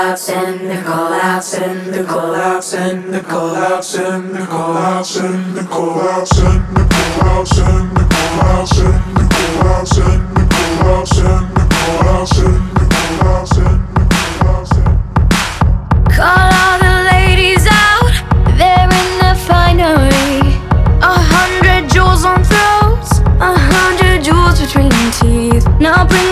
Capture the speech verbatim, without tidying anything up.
Send the call out, send the call out, send the call out, send the call out, send the call out, send the call out, send the call out, send the call out, send the call out, send the call out, send the call out, send the call out, send. Call all the ladies out, they're in the finery. A hundred jewels on throats, a hundred jewels between teeth. Now bring